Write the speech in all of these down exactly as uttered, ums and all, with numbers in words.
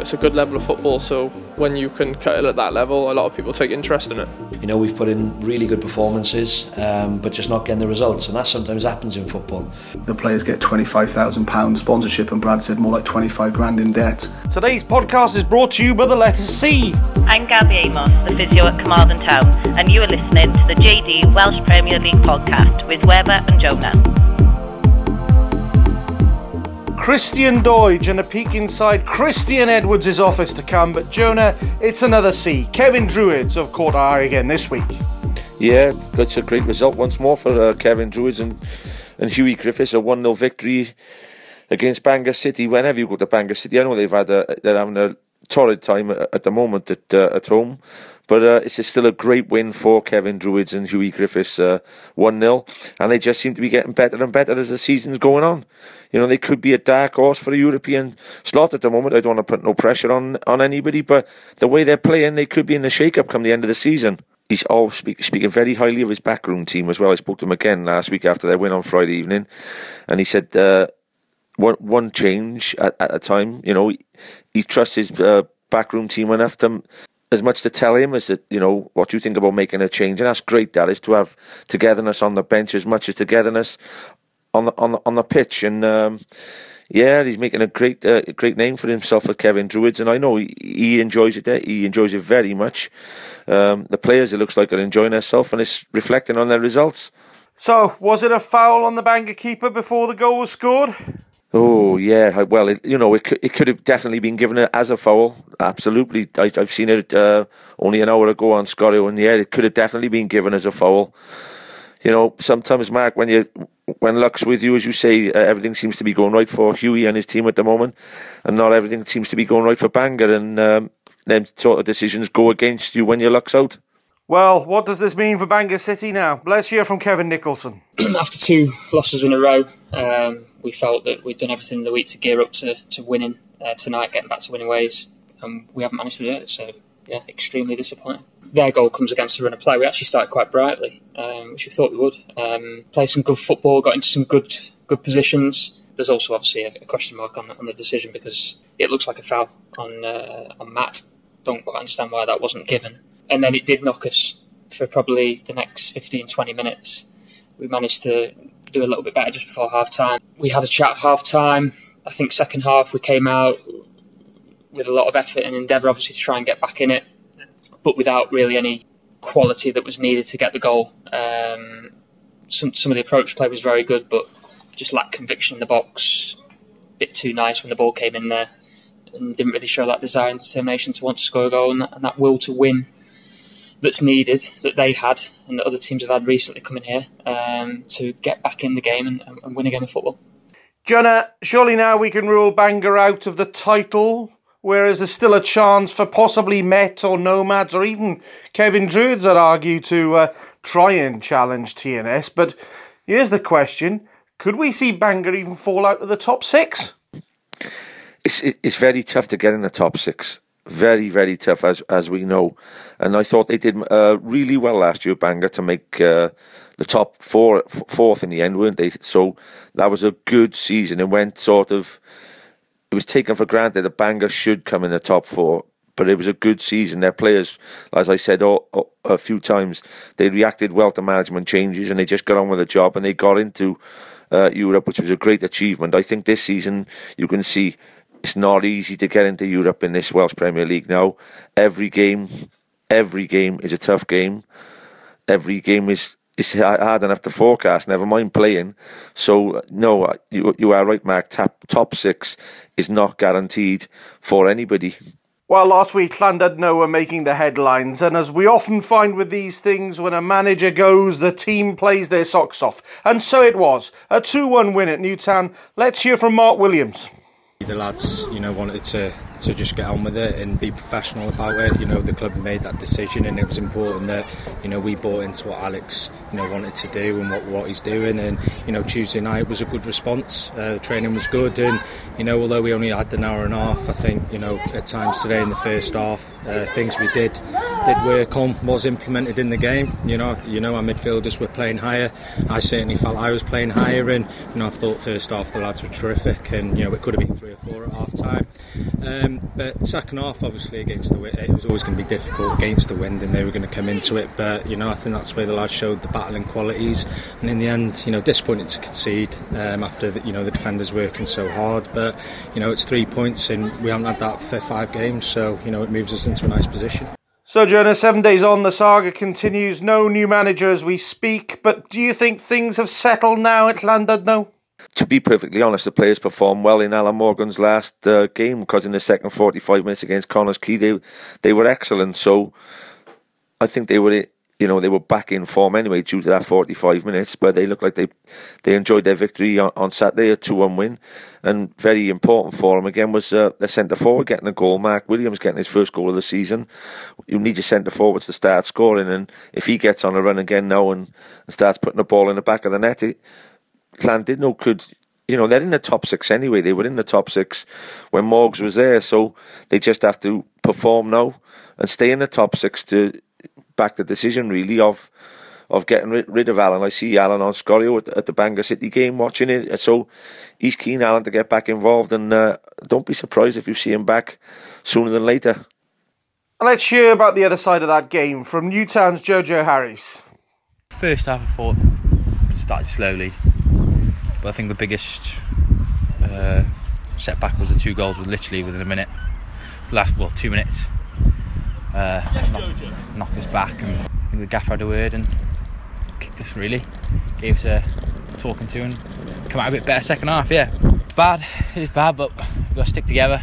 it's a good level of football, so when you can cut it at that level, a lot of people take interest in it. You know, we've put in really good performances, um, but just not getting the results, and that sometimes happens in football. The players get twenty-five thousand pounds sponsorship, and Brad said more like twenty-five grand in debt. Today's podcast is brought to you by the letter C. I'm Gabby Amos, the physio at Carmarthen Town, and you are listening to the J D Welsh Premier League podcast with Weber and Jonah. Christian Doidge and a peek inside Christian Edwards' office to come, but Jonah, it's another C. Kevin Druids have caught our eye again this week. Yeah, that's a great result once more for uh, Kevin Druids and, and Hughie Griffiths, a one nil victory against Bangor City. Whenever you go to Bangor City, I know they've had a, they're having a torrid time at the moment at uh, at home, but uh, it's still a great win for Kevin Druids and Hughie Griffiths, uh, one nil, and they just seem to be getting better and better as the season's going on. You know, they could be a dark horse for a European slot at the moment. I don't want to put no pressure on, on anybody, but the way they're playing, they could be in the shake-up come the end of the season. He's all speak, speaking very highly of his backroom team as well. I spoke to him again last week after their win on Friday evening, and he said uh, one, one change at, at a time. You know, he, he trusts his uh, backroom team enough to, as much to tell him as that, you know, what you think about making a change, and that's great. That is to have togetherness on the bench as much as togetherness on the on the on the pitch, and um, yeah, he's making a great uh, great name for himself with Kevin Druids, and I know he, he enjoys it. He enjoys it very much. Um, the players, it looks like, are enjoying themselves, and it's reflecting on their results. So, was it a foul on the Bangor keeper before the goal was scored? Oh yeah, well, it, you know, it could, it could have definitely been given as a foul. Absolutely, I, I've seen it uh, only an hour ago on Scorrio, and yeah, it could have definitely been given as a foul. You know, sometimes, Mark, when you when luck's with you, as you say, uh, everything seems to be going right for Hughie and his team at the moment, and not everything seems to be going right for Bangor, and um, them sort of decisions go against you when your luck's out. Well, what does this mean for Bangor City now? Let's hear from Kevin Nicholson. After two losses in a row, um, we felt that we'd done everything in the week to gear up to, to winning uh, tonight, getting back to winning ways, and we haven't managed to do it, so yeah, extremely disappointing. Their goal comes against a run of play. We actually started quite brightly, um, which we thought we would. Um, played some good football, got into some good good positions. There's also obviously a, a question mark on, on the decision because it looks like a foul on uh, on Matt. Don't quite understand why that wasn't given. And then it did knock us for probably the next fifteen, twenty minutes. We managed to do a little bit better just before half time. We had a chat at half time. I think second half we came out with a lot of effort and endeavour, obviously, to try and get back in it, but without really any quality that was needed to get the goal. Um, some some of the approach play was very good, but just lacked conviction in the box. A bit too nice when the ball came in there, and didn't really show that desire and determination to want to score a goal and that, and that will to win that's needed, that they had and that other teams have had recently coming here, um, to get back in the game and, and win a game of football. Jonah, surely now we can rule Bangor out of the title, whereas there's still a chance for possibly Met or Nomads or even Kevin Druids, I'd argue, to uh, try and challenge T N S. But here's the question, could we see Bangor even fall out of the top six? It's, it's very tough to get in the top six. Very, very tough, as as we know. And I thought they did uh, really well last year, Bangor, to make uh, the top four, f- fourth in the end, weren't they? So that was a good season. It went sort of, it was taken for granted that Bangor should come in the top four, but it was a good season. Their players, as I said all, all, a few times, they reacted well to management changes and they just got on with the job and they got into uh, Europe, which was a great achievement. I think this season you can see it's not easy to get into Europe in this Welsh Premier League now. Every game, every game is a tough game. Every game is is hard enough to forecast, never mind playing. So, no, you you are right, Mark. Top, top six is not guaranteed for anybody. Well, last week, Llandudno were making the headlines, and as we often find with these things, when a manager goes, the team plays their socks off. And so it was. A two one win at Newtown. Let's hear from Mark Williams. The lads, you know, wanted to, to just get on with it and be professional about it. You know, the club made that decision, and it was important that, you know, we bought into what Alex, you know, wanted to do and what, what he's doing. And, you know, Tuesday night was a good response. Uh, the training was good, and, you know, although we only had an hour and a half, I think, you know, at times today in the first half, uh, things we did did work on was implemented in the game. You know, you know, our midfielders were playing higher. I certainly felt I was playing higher, and, you know, I thought first half the lads were terrific, and, you know, it could have been three were for at half time. Um, but second half, obviously, against the wind, it was always going to be difficult against the wind, and they were going to come into it. But you know, I think that's where the lads showed the battling qualities. And in the end, you know, disappointed to concede um, after the, you know the defenders working so hard. But you know, it's three points, and we haven't had that for five games, so you know, it moves us into a nice position. So, Jonas, seven days on, the saga continues. No new manager as we speak. But do you think things have settled now at Llandudno? To be perfectly honest, the players performed well in Alan Morgan's last uh, game, because in the second forty-five minutes against Connah's Quay, they they were excellent. So I think they were, you know, they were back in form anyway due to that forty-five minutes. But they looked like they they enjoyed their victory on, on Saturday, a two one win, and very important for them again was uh, their centre forward getting a goal. Mark Williams getting his first goal of the season. You need your centre forwards to start scoring, and if he gets on a run again now and, and starts putting the ball in the back of the net, it, Llandudno could, you know, they're in the top six anyway. They were in the top six when Morgs was there, so they just have to perform now and stay in the top six to back the decision really of of getting rid, rid of Alan. I see Alan on Scorio at, at the Bangor City game watching it, so he's keen, Alan, to get back involved, and uh, don't be surprised if you see him back sooner than later. Let's hear about the other side of that game from Newtown's Jojo Harris. First half I thought started slowly, but I think the biggest uh, setback was the two goals were literally within a minute. Last, well, two minutes. Uh, knocked, knocked us back, and I think the gaffer had a word and kicked us really. Gave us a talking to and come out a bit better second half, yeah. It's bad, it is bad, but we've got to stick together.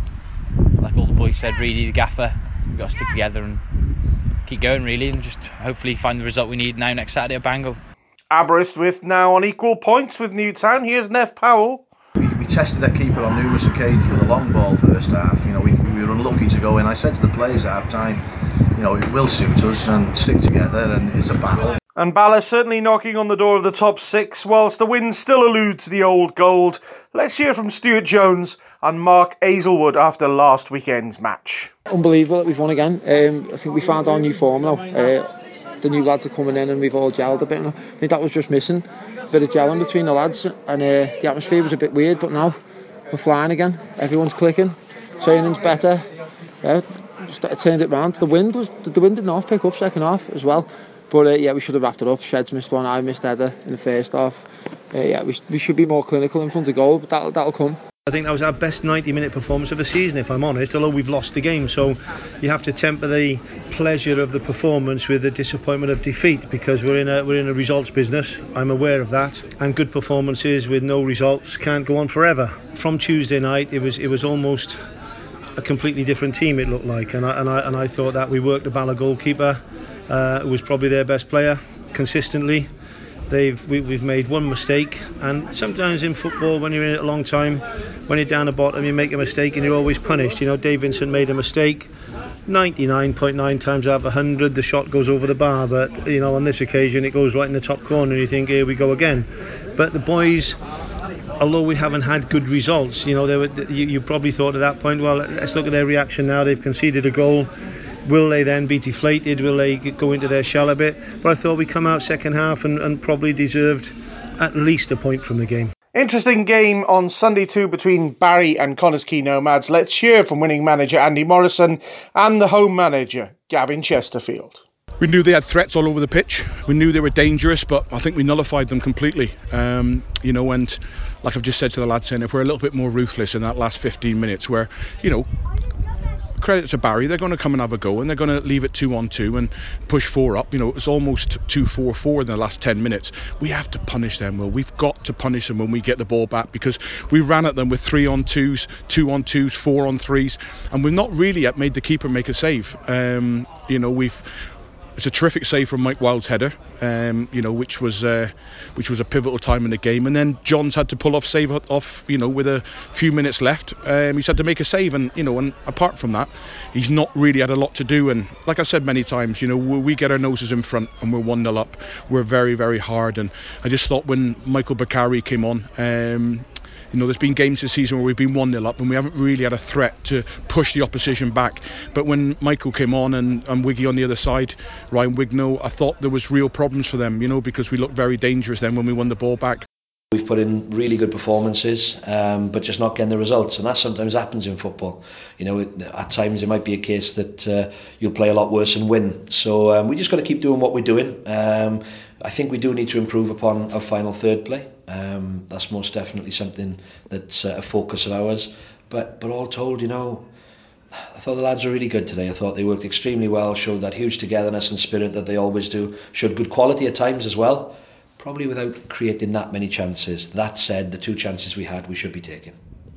Like all the boys said, really, the gaffer, we've got to stick together and keep going really, and just hopefully find the result we need now next Saturday at Bangor. Aberystwyth now on equal points with Newtown. Here's Nev Powell. We, we tested their keeper on numerous occasions with a long ball first half. You know, we, we were unlucky to go in. I said to the players at half time, you know, it will suit us and stick together, and it's a battle. And Bala certainly knocking on the door of the top six, whilst the win still eludes the old gold. Let's hear from Stuart Jones and Mark Azelwood after last weekend's match. Unbelievable that we've won again. Um, I think we found our new form now. Uh, the new lads are coming in and we've all gelled a bit. I think that was just missing. A bit of gelling between the lads, and uh, the atmosphere was a bit weird, but now we're flying again. Everyone's clicking. Training's better. Yeah, just turned it round. The wind was the wind did not pick up second half as well. But uh, yeah, we should have wrapped it up. Sheds missed one, I missed header in the first half. Uh, yeah, we, we should be more clinical in front of goal, but that'll, that'll come. I think that was our best ninety minute performance of the season, if I'm honest, although we've lost the game. So you have to temper the pleasure of the performance with the disappointment of defeat, because we're in a we're in a results business. I'm aware of that, and good performances with no results can't go on forever. From Tuesday night, it was it was almost a completely different team. It looked like, and I and I and I thought that we worked the Bala goalkeeper, uh, who was probably their best player consistently. They've we, we've made one mistake, and sometimes in football, when you're in it a long time, when you're down the bottom, you make a mistake and you're always punished. You know, Dave Vincent made a mistake ninety-nine point nine times out of one hundred. The shot goes over the bar, but you know, on this occasion it goes right in the top corner and you think, here we go again. But the boys, although we haven't had good results, you know, they were, you, you probably thought at that point, well, let's look at their reaction now. They've conceded a goal. Will they then be deflated? Will they go into their shell a bit? But I thought we come out second half and, and probably deserved at least a point from the game. Interesting game on Sunday too between Barry and Connah's Quay Nomads. Let's hear from winning manager Andy Morrison and the home manager Gavin Chesterfield. We knew they had threats all over the pitch. We knew they were dangerous, but I think we nullified them completely. Um, you know, and like I've just said to the lads, saying if we're a little bit more ruthless in that last fifteen minutes, where, you know, credit to Barry, they're going to come and have a go and they're going to leave it two on two and push four up. You know, it was almost two four four in the last ten minutes. We have to punish them, Will. We've got to punish them when we get the ball back, because we ran at them with three on twos, two on twos, four on threes, and we've not really yet made the keeper make a save. Um, you know, we've It's a terrific save from Mike Wild's header, um, you know, which was uh, which was a pivotal time in the game. And then John's had to pull off save off, you know, with a few minutes left. Um, he's had to make a save, and you know, and apart from that, he's not really had a lot to do. And like I said many times, you know, we get our noses in front and we're one nil up. We're very, very hard. And I just thought when Michael Bakari came on, um, you know, there's been games this season where we've been one nil up and we haven't really had a threat to push the opposition back. But when Michael came on and, and Wiggy on the other side, Ryan Wigno, I thought there was real problems for them, you know, because we looked very dangerous then when we won the ball back. We've put in really good performances, um, but just not getting the results, and that sometimes happens in football. You know, it, at times it might be a case that uh, you'll play a lot worse and win. So um, we just got to keep doing what we're doing. Um, I think we do need to improve upon our final third play. Um, that's most definitely something that's uh, a focus of ours. But but all told, you know, I thought the lads were really good today. I thought they worked extremely well, showed that huge togetherness and spirit that they always do, showed good quality at times as well, probably without creating that many chances. That said, the two chances we had, we should be taking.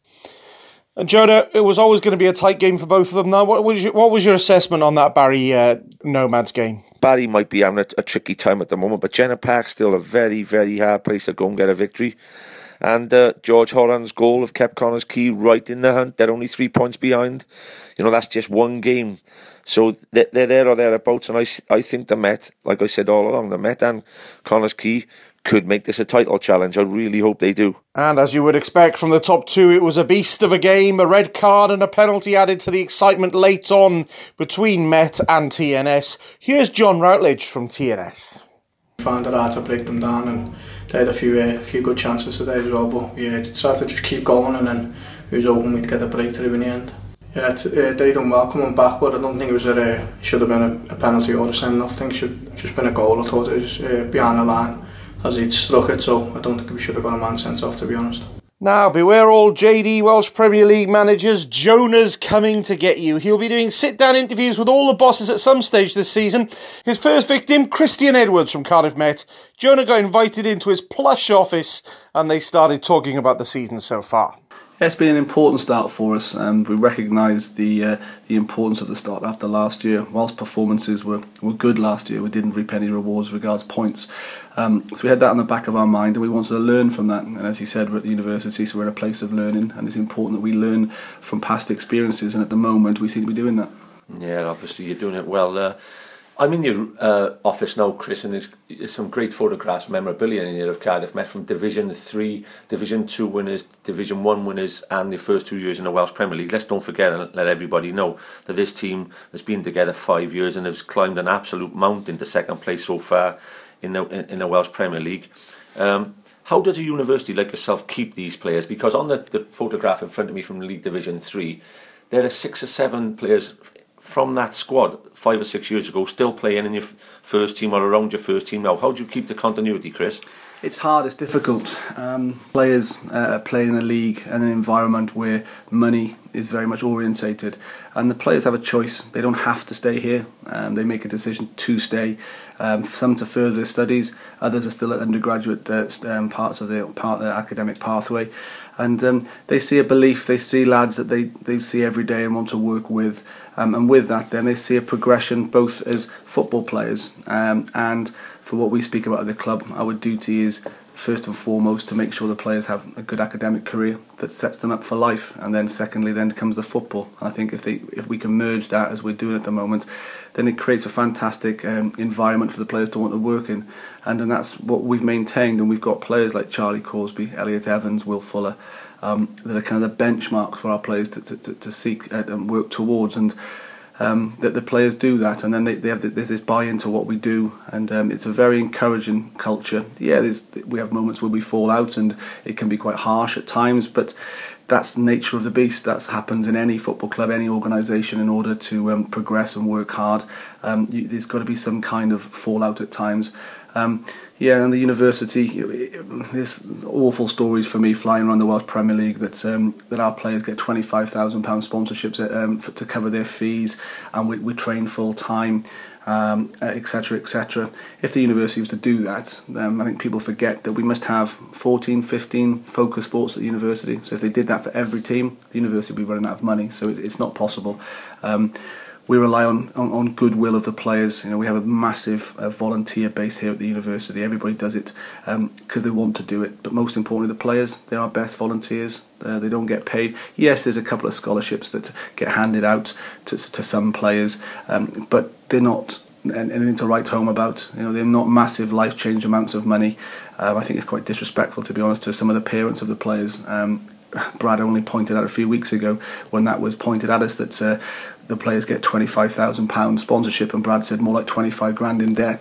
And Jonah, it was always going to be a tight game for both of them now. What was your, what was your assessment on that Barry uh, Nomads game? Barry might be having a, a tricky time at the moment, but Jenna Park's still a very, very hard place to go and get a victory. And uh, George Horan's goal have kept Connah's Quay right in the hunt. They're only three points behind. You know, that's just one game. So they're, they're there or thereabouts. And I, I think the Met, like I said all along, the Met and Connah's Quay could make this a title challenge. I really hope they do. And as you would expect from the top two, it was a beast of a game. A red card and a penalty added to the excitement late on between Met and T N S. Here's John Routledge from T N S. Found it hard to break them down, and they had a few uh, few good chances today as well, but we uh, decided to just keep going, and then we was hoping we'd get a breakthrough in the end. Yeah, t- uh, they done well coming back, but I don't think it was a, uh, should have been a, a penalty or a send-off. I think it should have just been a goal. I thought it was uh, behind the line as he'd struck it, so I don't think we should have got a man sent off, to be honest. Now, beware all J D Welsh Premier League managers. Jonah's coming to get you. He'll be doing sit-down interviews with all the bosses at some stage this season. His first victim, Christian Edwards from Cardiff Met. Jonah got invited into his plush office and they started talking about the season so far. It's been an important start for us, and we recognise the uh, the importance of the start after last year. Whilst performances were, were good last year, we didn't reap any rewards regards points. Um, so we had that in the back of our mind, and we wanted to learn from that. And as you said, we're at the university, so we're in a place of learning, and it's important that we learn from past experiences. And at the moment, we seem to be doing that. Yeah, obviously you're doing it well. Uh, I'm in your uh, office now, Chris, and there's, there's some great photographs, memorabilia in here of Cardiff Met from Division three, Division two winners, Division one winners, and the first two years in the Welsh Premier League. Let's don't forget and let everybody know that this team has been together five years and has climbed an absolute mountain to second place so far in the in, in the Welsh Premier League. Um, how does a university like yourself keep these players? Because on the, the photograph in front of me from League Division three, there are six or seven players from that squad five or six years ago still playing in your first team or around your first team now. How do you keep the continuity, Chris? It's hard, it's difficult. Um, players uh, play in a league and an environment where money is very much orientated, and the players have a choice. They don't have to stay here. Um, they make a decision to stay. Um, some to further their studies, others are still at undergraduate uh, um, parts of their part of their academic pathway, and um, they see a belief. They see lads that they, they see every day and want to work with, um, and with that, then they see a progression both as football players um, and. For what we speak about at the club, our duty is first and foremost to make sure the players have a good academic career that sets them up for life, and then secondly then comes the football. And I think if they if we can merge that as we're doing at the moment, then it creates a fantastic um, environment for the players to want to work in, and, and that's what we've maintained. And we've got players like Charlie Corsby, Elliot Evans, Will Fuller, um, that are kind of the benchmarks for our players to, to, to, to seek and work towards, and Um, that the players do that, and then they, they have there's this buy-in to what we do, and um, it's a very encouraging culture. Yeah, there's, we have moments where we fall out, and it can be quite harsh at times, but that's the nature of the beast. That happens in any football club, any organisation. In order to um, progress and work hard, um, you, there's got to be some kind of fallout at times. Um, yeah, and the university, there's awful stories for me flying around the Welsh Premier League that um, that our players get twenty-five thousand pounds sponsorships um, for, to cover their fees, and we, we train full time, um, et cetera, et cetera. If the university was to do that, um, I think people forget that we must have fourteen, fifteen focus sports at the university. So if they did that for every team, the university would be running out of money. So it, it's not possible. Um, We rely on, on, on goodwill of the players. You know, we have a massive uh, volunteer base here at the university. Everybody does it because um, they want to do it. But most importantly, the players, they're our best volunteers. Uh, they don't get paid. Yes, there's a couple of scholarships that get handed out to, to some players, um, but they're not anything to write home about. You know, they're not massive life-change amounts of money. Um, I think it's quite disrespectful, to be honest, to some of the parents of the players. Um, Brad only pointed out a few weeks ago when that was pointed at us that uh, the players get twenty-five thousand pounds sponsorship, and Brad said more like twenty-five grand in debt.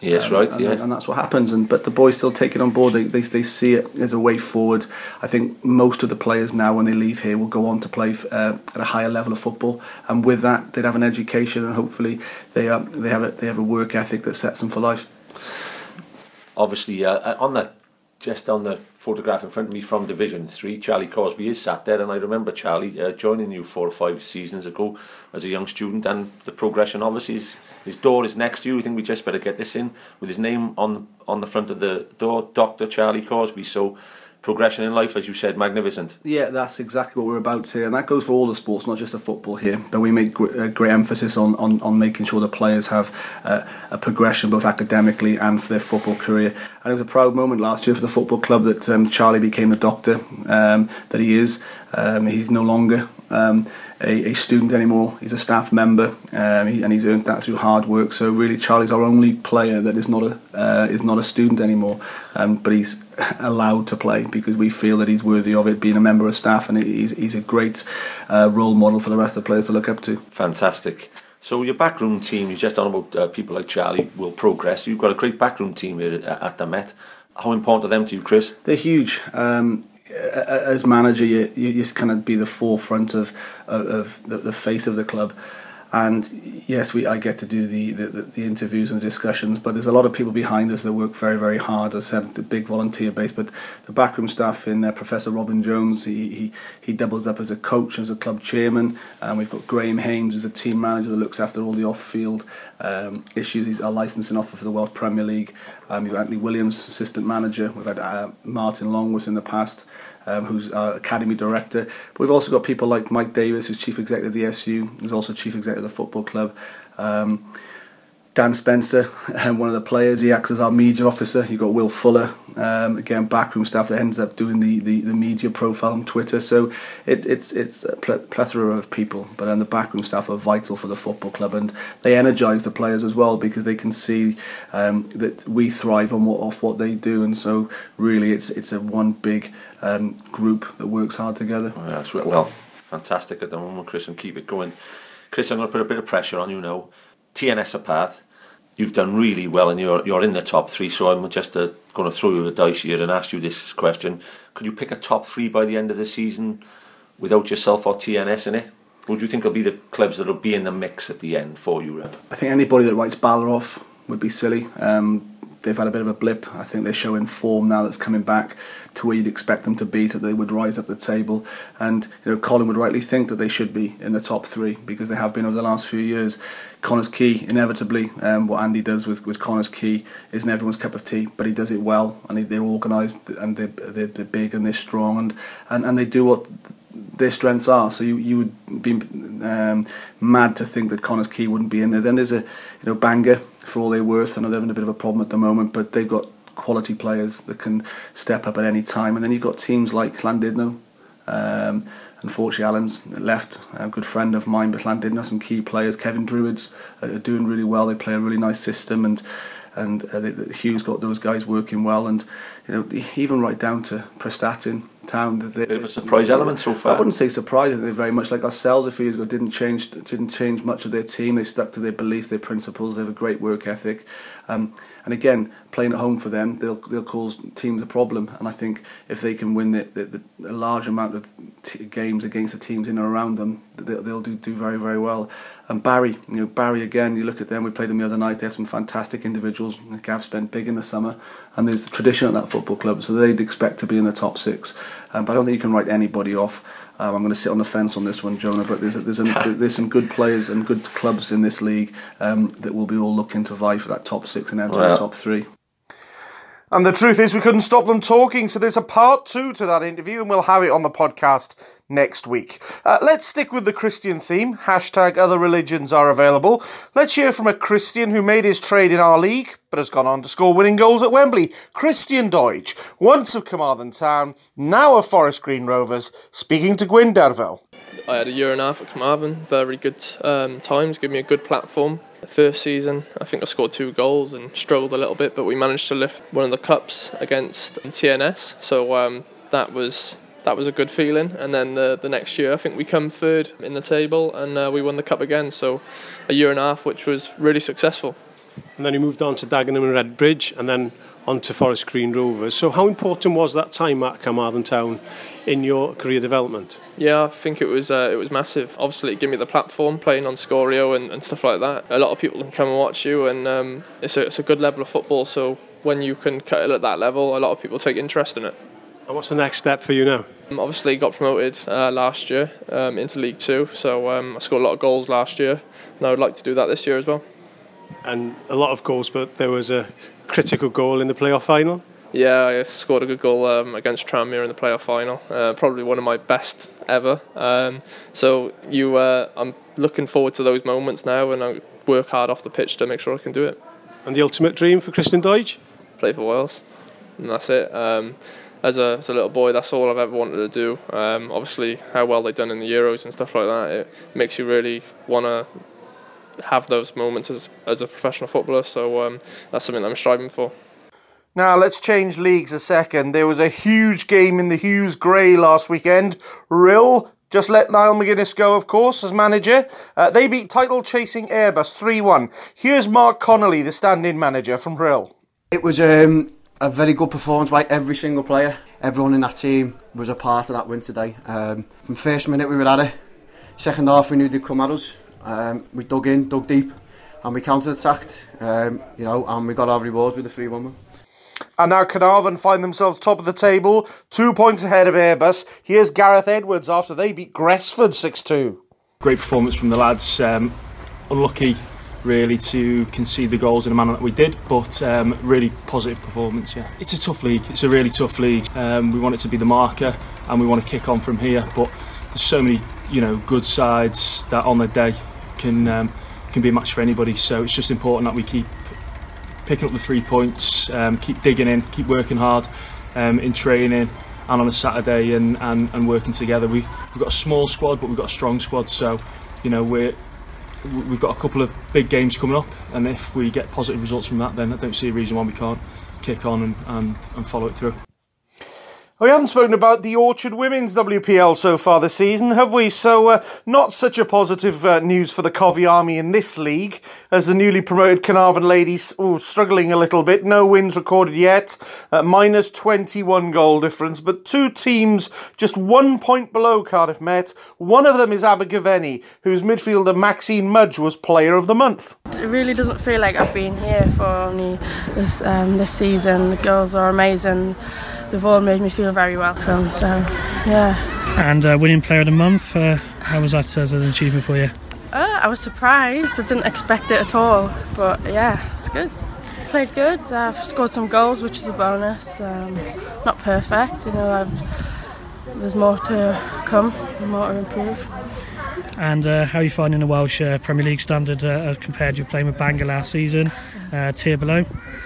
Yes, um, right, and, yeah. and that's what happens. And but the boys still take it on board. They, they they see it as a way forward. I think most of the players now, when they leave here, will go on to play uh, at a higher level of football, and with that, they'd have an education, and hopefully they uh, they have a they have a work ethic that sets them for life. Obviously, uh, on the just on the photograph in front of me from Division Three, Charlie Crosby is sat there, and I remember Charlie uh, joining you four or five seasons ago as a young student, and the progression obviously is. His door is next to you. I think we just better get this in with his name on on the front of the door, Doctor Charlie Crosby. So, progression in life, as you said, magnificent. Yeah, that's exactly what we're about here, and that goes for all the sports, not just the football here. But we make a great emphasis on, on, on making sure the players have uh, a progression both academically and for their football career. And it was a proud moment last year for the football club that um, Charlie became the doctor um, that he is. Um, he's no longer um, a, a student anymore. He's a staff member, um, he, and he's earned that through hard work. So really, Charlie's our only player that is not a uh, is not a student anymore, um, but he's allowed to play because we feel that he's worthy of it, being a member of staff, and he's he's a great uh, role model for the rest of the players to look up to. Fantastic. So your backroom team, you just on about uh, people like Charlie will progress. You've got a great backroom team here at the Met. How important are them to you, Chris? They're huge. Um, as manager, you, you just kind of be the forefront of of, of the, the face of the club. And yes, we I get to do the, the, the interviews and the discussions, but there's a lot of people behind us that work very, very hard. As I said, the big volunteer base, but the backroom staff in uh, Professor Robin Jones, he, he he doubles up as a coach, as a club chairman. And we've got Graham Haynes, who's a team manager that looks after all the off-field um, issues. He's our licensing officer for the Welsh Premier League. Um, we've got Anthony Williams, assistant manager. We've had uh, Martin Longworth in the past, Um, who's our academy director. But we've also got people like Mike Davis, who's chief executive of the S U, who's also chief executive of the football club. Um, Dan Spencer, um, one of the players, he acts as our media officer. You've got Will Fuller, um, again, backroom staff that ends up doing the, the, the media profile on Twitter. So it, it's it's a plethora of people, but then the backroom staff are vital for the football club, and they energise the players as well because they can see um, that we thrive on what, off what they do, and so really it's it's a one big um, group that works hard together. Oh, that's well, fantastic at the moment, Chris, and keep it going. Chris, I'm going to put a bit of pressure on you now. T N S apart, you've done really well and you're you're in the top three, so I'm just uh, going to throw you a dice here and ask you this question. Could you pick a top three by the end of the season without yourself or T N S in it? Or do you think it'll be the clubs that'll be in the mix at the end for you, Rev? I think anybody that writes Bala off would be silly. Um, they've had a bit of a blip. I think they're showing form now that's coming back to where you'd expect them to be, so they would rise up the table. And you know, Colin would rightly think that they should be in the top three because they have been over the last few years. Connors Quay, inevitably, um, what Andy does with, with Connors Quay isn't everyone's cup of tea, but he does it well, and he, they're organised, and they're, they're, they're big and they're strong, and, and, and they do what their strengths are. So you you would be um, mad to think that Connors Quay wouldn't be in there. Then there's a you know Bangor, for all they're worth. I know they're having a bit of a problem at the moment, but they've got quality players that can step up at any time. And then you've got teams like Llandudno. Um, unfortunately, Alan's left, a good friend of mine, but Llandudno has some key players. Kevin Druids are doing really well. They play a really nice system, and and uh, they, Hugh's got those guys working well. And you know, even right down to Prestatyn Town. They, bit of a surprise element so far. I wouldn't say surprising. They're very much like ourselves a few years ago. Didn't change didn't change much of their team. They stuck to their beliefs, their principles. They have a great work ethic. Um, and again, playing at home for them, they'll they'll cause teams a problem. And I think if they can win the, the, the a large amount of t- games against the teams in and around them, they'll, they'll do do very very well. And Barry, you know Barry again. You look at them. We played them the other night. They have some fantastic individuals. Gav spent big in the summer, and there's the tradition at that football club, so they'd expect to be in the top six. Um, but I don't think you can write anybody off. Um, I'm going to sit on the fence on this one, Jonah. But there's a, there's, a, there's some good players and good clubs in this league um, that will be all looking to vie for that top six and enter well, the top three. And the truth is, we couldn't stop them talking, so there's a part two to that interview, and we'll have it on the podcast next week. Uh, let's stick with the Christian theme. Hashtag other religions are available. Let's hear from a Christian who made his trade in our league, but has gone on to score winning goals at Wembley. Christian Deutsch, once of Carmarthen Town, now of Forest Green Rovers, speaking to Gwyn Darvel. I had a year and a half at Carmarthen, very good um, times, gave me a good platform. The first season, I think I scored two goals and struggled a little bit, but we managed to lift one of the cups against T N S, so um, that was that was a good feeling. And then the, the next year, I think we come third in the table, and uh, we won the cup again, so a year and a half, which was really successful. And then you moved on to Dagenham and Redbridge, and then on to Forest Green Rovers. So how important was that time at Carmarthen Town in your career development? Yeah, I think it was uh, it was massive. Obviously, it gave me the platform, playing on Scorio and, and stuff like that. A lot of people can come and watch you, and um, it's a it's a good level of football. So when you can cut it at that level, a lot of people take interest in it. And what's the next step for you now? Um, obviously, got promoted uh, last year um, into League Two, so um, I scored a lot of goals last year, and I would like to do that this year as well. And a lot of goals, but there was a critical goal in the playoff final. Yeah, I scored a good goal um, against Tranmere in the playoff final. Uh, probably one of my best ever. Um, so you, uh, I'm looking forward to those moments now, and I work hard off the pitch to make sure I can do it. And the ultimate dream for Christian Doidge? Play for Wales, and that's it. Um, as a as a little boy, that's all I've ever wanted to do. Um, obviously, how well they've done in the Euros and stuff like that, it makes you really want to have those moments as as a professional footballer. So um, that's something that I'm striving for. Now let's change leagues a second. There was a huge game in the Hughes Grey last weekend. Rill just let Niall McGuinness go, of course, as manager. Uh, they beat title-chasing Airbus three one. Here's Mark Connolly, the stand-in manager from Rill. It was um, a very good performance by every single player. Everyone in that team was a part of that win today. Um, from first minute we were at it. Second half we knew they'd come at us. Um, we dug in, dug deep, and we counter-attacked. Um, you know, and we got our rewards with the three one win. And now Carnarvon find themselves top of the table, two points ahead of Airbus. Here's Gareth Edwards after they beat Gresford six two. Great performance from the lads. Um, unlucky, really, to concede the goals in the manner that we did, but um, really positive performance. Yeah, it's a tough league. It's a really tough league. Um, we want it to be the marker, and we want to kick on from here. But there's so many, you know, good sides that on the day can um, can be a match for anybody. So it's just important that we keep picking up the three points, um, keep digging in, keep working hard um, in training and on a Saturday, and, and, and working together. We, we've got a small squad, but we've got a strong squad. So, you know, we're, we've got a couple of big games coming up, and if we get positive results from that, then I don't see a reason why we can't kick on and, and, and follow it through. We haven't spoken about the Orchard Women's W P L so far this season, have we? So uh, not such a positive uh, news for the Covey Army in this league, as the newly promoted Carnarvon ladies ooh, struggling a little bit. No wins recorded yet, uh, minus twenty-one goal difference, but two teams just one point below Cardiff Met. One of them is Abergavenny, whose midfielder Maxine Mudge was Player of the Month. It really doesn't feel like I've been here for only this um, this season. The girls are amazing. They've all made me feel very welcome, so yeah. And uh, winning Player of the Month, uh, how was that as an achievement for you? Uh, I was surprised. I didn't expect it at all, but yeah, it's good. Played good. I've scored some goals, which is a bonus. Um, not perfect, you know. I've, there's more to come, more to improve. And uh, how are you finding the Welsh uh, Premier League standard uh, compared to playing with Bangor last season, uh, tier below?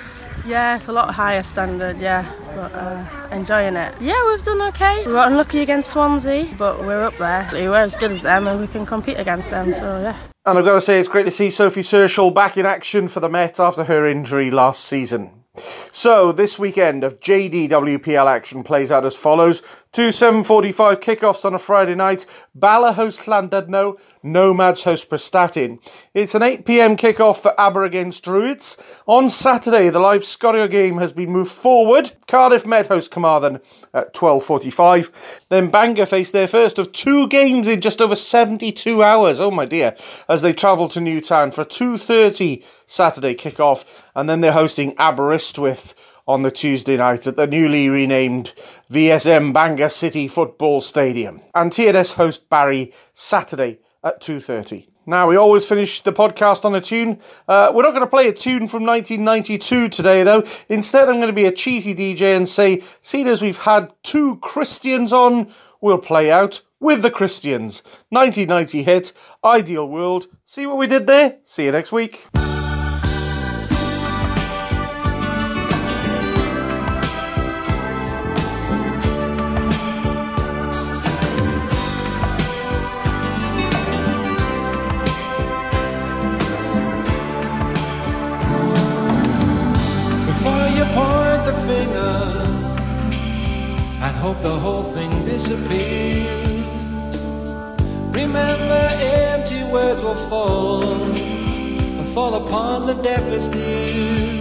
Yeah, it's a lot higher standard, yeah, but uh, enjoying it. Yeah, we've done okay. We were unlucky against Swansea, but we're up there. We're as good as them and we can compete against them, so yeah. And I've got to say, it's great to see Sophie Serschel back in action for the Met after her injury last season. So, this weekend of J D W P L action plays out as follows. Two seven forty-five kickoffs on a Friday night. Bala host Llandudno, Nomads host Prestatyn. It's an eight p.m. kickoff for Aber against Druids. On Saturday, the live Scorio game has been moved forward. Cardiff Met host Carmarthen at twelve forty-five. Then Bangor face their first of two games in just over seventy-two hours. Oh my dear. As they travel to Newtown for a two thirty Saturday kickoff. And then they're hosting Aberystwyth on the Tuesday night at the newly renamed V S M Bangor City Football Stadium. And T N S host Barry Saturday at two thirty. Now, we always finish the podcast on a tune. Uh, we're not going to play a tune from nineteen ninety-two today, though. Instead, I'm going to be a cheesy D J and say, seeing as we've had two Christians on, we'll play out with the Christians. nineteen ninety hit, Ideal World. See what we did there? See you next week. Point the finger and hope the whole thing disappears. Remember, empty words will fall and fall upon the deafest ear.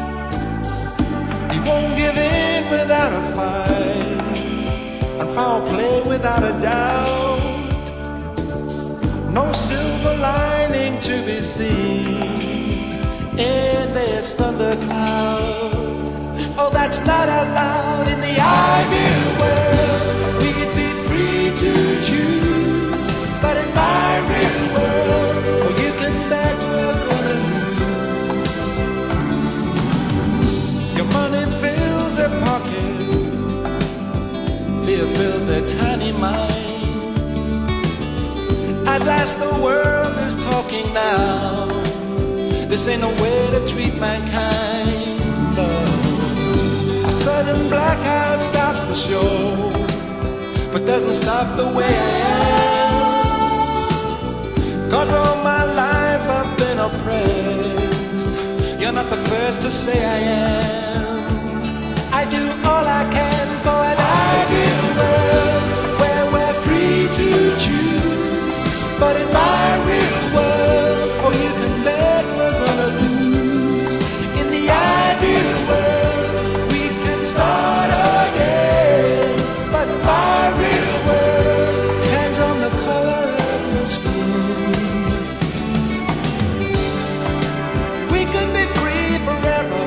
He won't give in without a fight, and foul play without a doubt. No silver lining to be seen in this thundercloud. Oh, that's not allowed in the ideal world. We'd be free to choose, but in my real world, oh, you can bet we're gonna lose. Your money fills their pockets, fear fills their tiny minds. At last the world is talking now. This ain't no way to treat mankind. No. A sudden blackout stops the show, but doesn't stop the way I am. 'Cause all my life I've been oppressed. You're not the first to say I am. I do all I can for an ideal world where we're free to choose, but in my real world, oh, you can bet we're gonna lose. In the ideal world, we can start again, but my real world hangs on the color of your skin. We could be free forever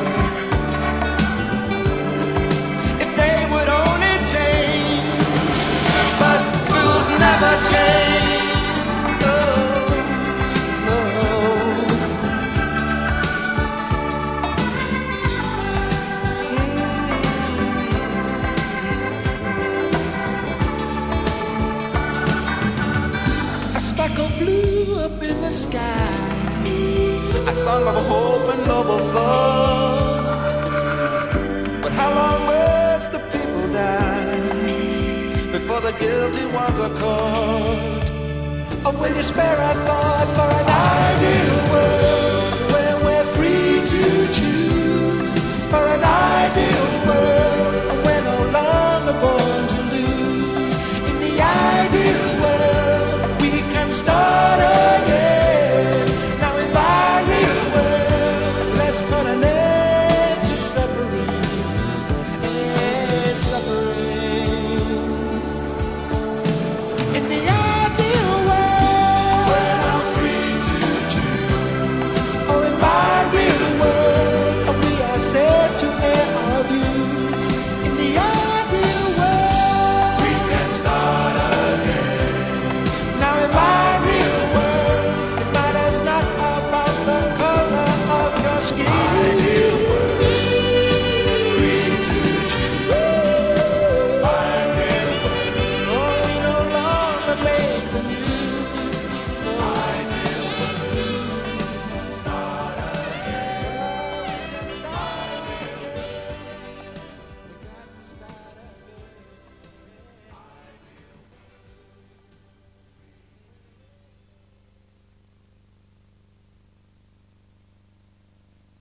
if they would only change, but rules never change. No, no. A speck of blue up in the sky, a song of hope and noble thought. But how long must the people die before the guilty ones are caught? Or will you spare a thought for